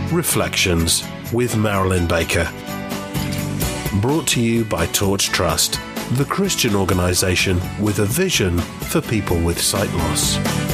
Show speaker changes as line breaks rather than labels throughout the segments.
Reflections with Marilyn Baker. Brought to you by Torch Trust, the Christian organisation with a vision for people with sight loss.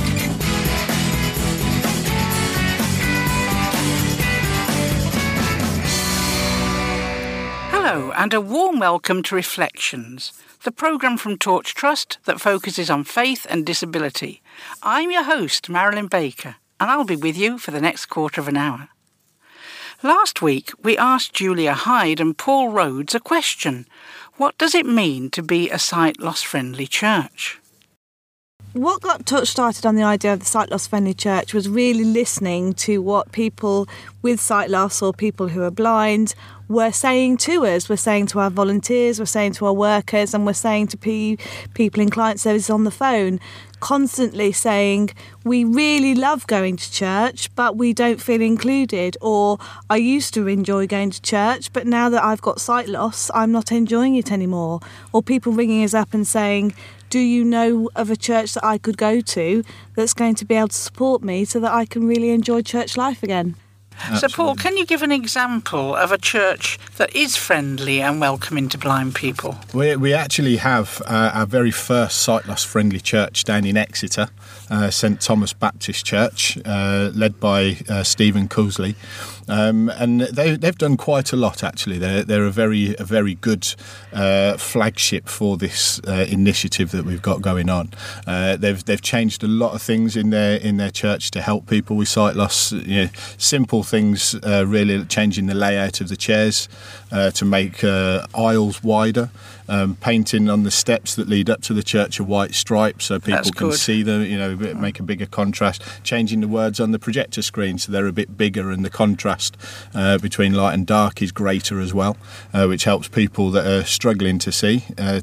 Hello and a warm welcome to Reflections, the programme from Torch Trust that focuses on faith and disability. I'm your host, Marilyn Baker, and I'll be with you for the next quarter of an hour. Last week, we asked Julia Hyde and Paul Rhodes a question. What does it mean to be a sight-loss-friendly church?
What got Touch started on the idea of the sight loss friendly church was really listening to what people with sight loss or people who are blind were saying to us. We're saying to our volunteers, we're saying to our workers, and we're saying to people in client services on the phone, constantly saying, we really love going to church, but we don't feel included. Or, I used to enjoy going to church, but now that I've got sight loss, I'm not enjoying it anymore. Or people ringing us up and saying, do you know of a church that I could go to that's going to be able to support me so that I can really enjoy church life again?
Absolutely. So, Paul, can you give an example of a church that is friendly and welcoming to blind people?
We actually have our very first sight loss friendly church down in Exeter, St Thomas Baptist Church, led by Stephen Cousley. And they've done quite a lot, actually. They're a very good flagship for this initiative that we've got going on. They've changed a lot of things in their church to help people with sight loss. Simple things, really changing the layout of the chairs to make aisles wider. Painting on the steps that lead up to the church a white stripe so people can see them, make a bigger contrast. Changing the words on the projector screen so they're a bit bigger and the contrast between light and dark is greater as well, which helps people that are struggling to see.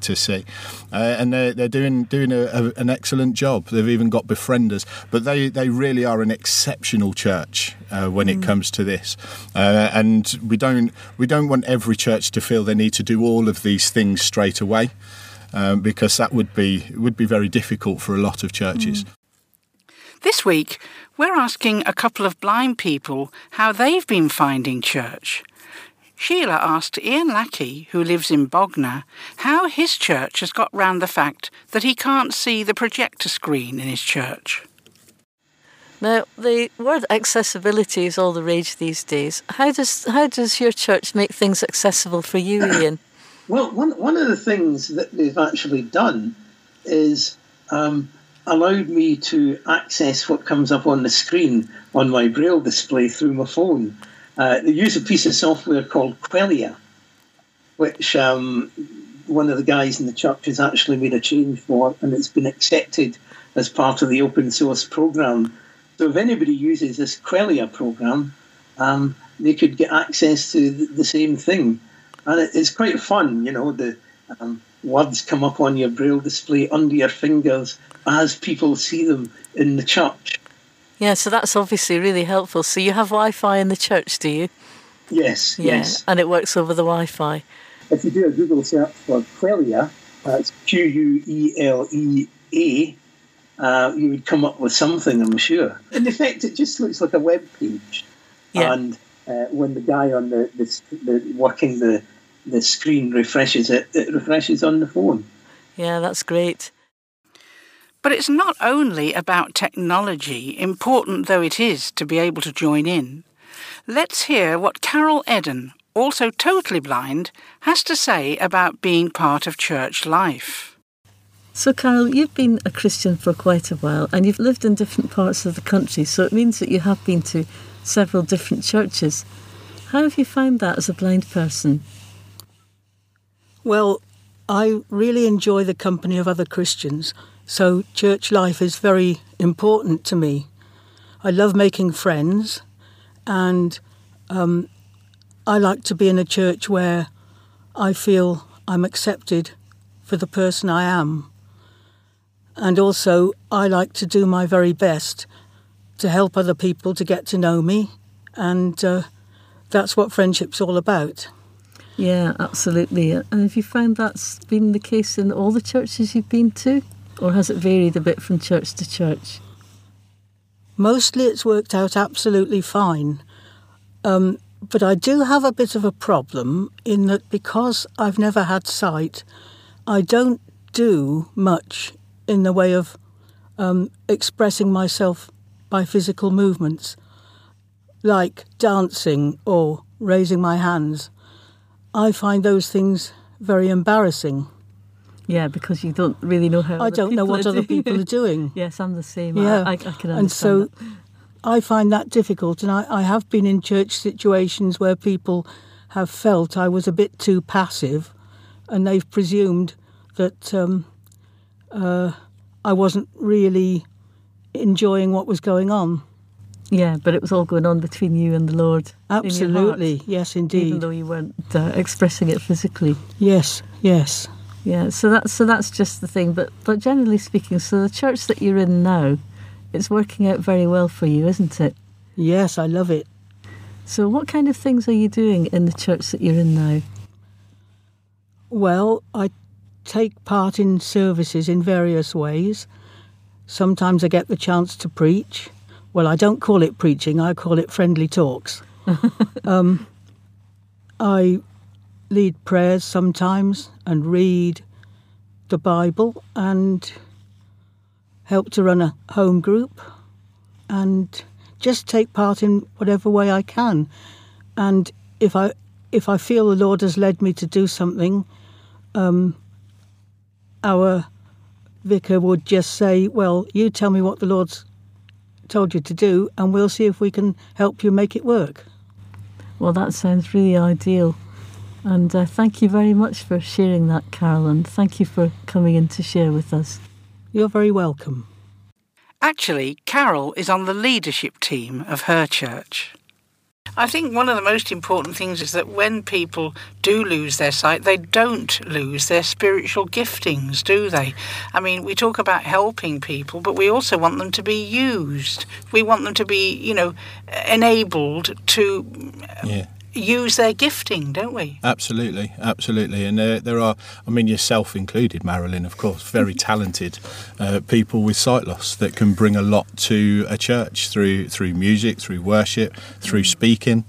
And they're doing an excellent job. They've even got befrienders, but they really are an exceptional church when it comes to this. And we don't want every church to feel they need to do all of these things straight away, because that would be very difficult for a lot of churches.
This week, we're asking a couple of blind people how they've been finding church. Sheila asked Ian Lackey, who lives in Bognor, how his church has got round the fact that he can't see the projector screen in his church.
Now, the word accessibility is all the rage these days. How does your church make things accessible for you, Ian?
Well, one of the things that they've actually done is allowed me to access what comes up on the screen on my Braille display through my phone. They use a piece of software called Quelia, which one of the guys in the church has actually made a change for, and it's been accepted as part of the open source program. So if anybody uses this Quelia program, they could get access to the same thing. And it's quite fun, the words come up on your Braille display under your fingers as people see them in the church.
Yeah, so that's obviously really helpful. So you have Wi-Fi in the church, do you?
Yes, yes.
And it works over the Wi-Fi.
If you do a Google search for Quelia, that's Quelea, you would come up with something, I'm sure. In effect, it just looks like a web page. Yeah. And when the guy on the working the screen refreshes it refreshes on the phone.
Yeah, that's great.
But it's not only about technology, important though it is to be able to join in. Let's hear what Carol Eden, also totally blind, has to say about being part of church life.
So, Carol, you've been a Christian for quite a while and you've lived in different parts of the country, so it means that you have been to several different churches. How have you found that as a blind person?
Well, I really enjoy the company of other Christians, so church life is very important to me. I love making friends, and I like to be in a church where I feel I'm accepted for the person I am. And also, I like to do my very best to help other people to get to know me, and that's what friendship's all about.
Yeah, absolutely. And have you found that's been the case in all the churches you've been to? Or has it varied a bit from church to church?
Mostly it's worked out absolutely fine. But I do have a bit of a problem in that because I've never had sight, I don't do much in the way of expressing myself by physical movements, like dancing or raising my hands. I find those things very embarrassing.
Yeah, because you don't really know how
I don't know what other people are doing.
Yes, I'm the same.
Yeah.
I can understand
and so
that.
I find that difficult, and I have been in church situations where people have felt I was a bit too passive, and they've presumed that I wasn't really enjoying what was going on.
Yeah, but it was all going on between you and the Lord.
Absolutely,
in your heart,
yes, indeed.
Even though you weren't expressing it physically.
Yes, yes.
Yeah, so that's just the thing. But generally speaking, so the church that you're in now, it's working out very well for you, isn't it?
Yes, I love it.
So what kind of things are you doing in the church that you're in now?
Well, I take part in services in various ways. Sometimes I get the chance to preach. Well, I don't call it preaching, I call it friendly talks. I lead prayers sometimes and read the Bible and help to run a home group and just take part in whatever way I can. And if I feel the Lord has led me to do something, our vicar would just say, well, you tell me what the Lord's told you to do and we'll see if we can help you make it work.
Well, that sounds really ideal. And thank you very much for sharing that, Carol, and thank you for coming in to share with us.
You're very welcome.
Actually, Carol is on the leadership team of her church. I think one of the most important things is that when people do lose their sight, they don't lose their spiritual giftings, do they? I mean, we talk about helping people, but we also want them to be used. We want them to be, enabled to use their gifting, don't we?
Absolutely. And there are, yourself included, Marilyn, of course, very talented people with sight loss that can bring a lot to a church through music, through worship, through speaking.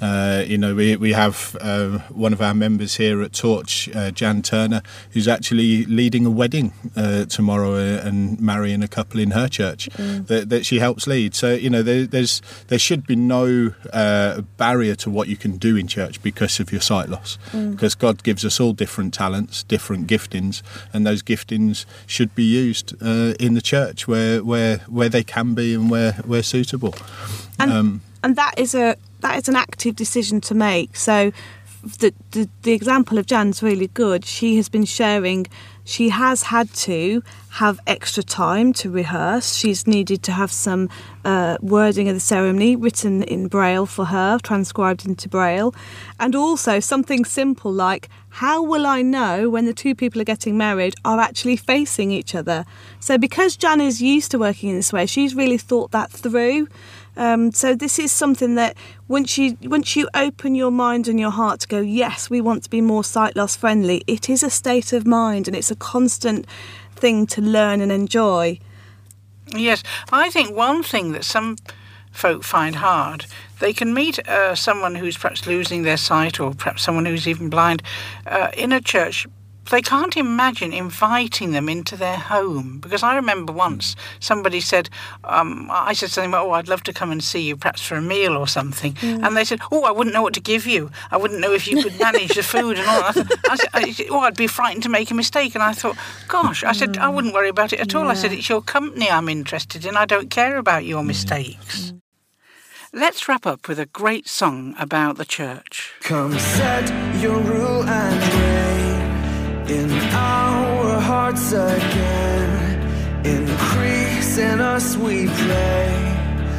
We have one of our members here at Torch, Jan Turner, who's actually leading a wedding tomorrow and marrying a couple in her church that she helps lead. So, there should be no barrier to what you can do in church because of your sight loss. Because God gives us all different talents, different giftings, and those giftings should be used in the church where they can be and where suitable.
And that is an active decision to make. So the example of Jan's really good. She has been sharing she has had to have extra time to rehearse. She's needed to have some wording of the ceremony written in Braille for her, transcribed into Braille. And also something simple like, how will I know when the two people are getting married are actually facing each other? So because Jan is used to working in this way, she's really thought that through. So this is something that once you open your mind and your heart to go, yes, we want to be more sight loss friendly, it is a state of mind and it's a constant thing to learn and enjoy.
Yes, I think one thing that some folk find hard, they can meet someone who's perhaps losing their sight or perhaps someone who's even blind in a church. They can't imagine inviting them into their home. Because I remember once somebody said, I said something about, I'd love to come and see you, perhaps for a meal or something. And they said, I wouldn't know what to give you. I wouldn't know if you could manage the food and all that. I said, I'd be frightened to make a mistake. And I thought, gosh, I said, I wouldn't worry about it at all. I said, it's your company I'm interested in. I don't care about your mistakes. Let's wrap up with a great song about the church.
Come set your rule and reign in our hearts again. Increase in us, we pray.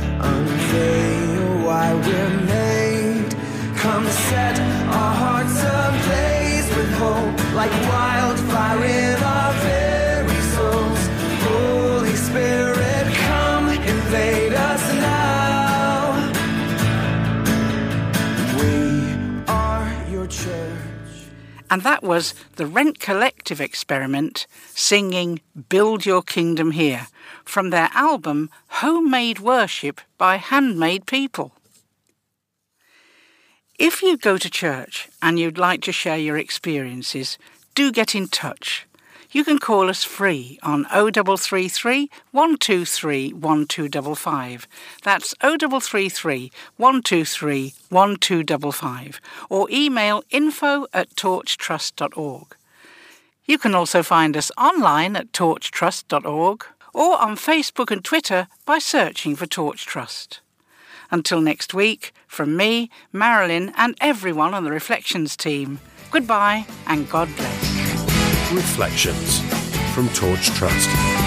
Unveil why we're made. Come set our hearts ablaze with hope, like wildfire in our very souls. Holy Spirit, come invade us now. We are your church.
And that was the Rent Collective Experiment singing Build Your Kingdom Here from their album Homemade Worship by Handmade People. If you go to church and you'd like to share your experiences, do get in touch. You can call us free on 0333 123 1255. That's 0333 123 1255. Or email info@torchtrust.org. You can also find us online at torchtrust.org or on Facebook and Twitter by searching for Torch Trust. Until next week, from me, Marilyn, and everyone on the Reflections team, goodbye and God bless.
Reflections from Torch Trust.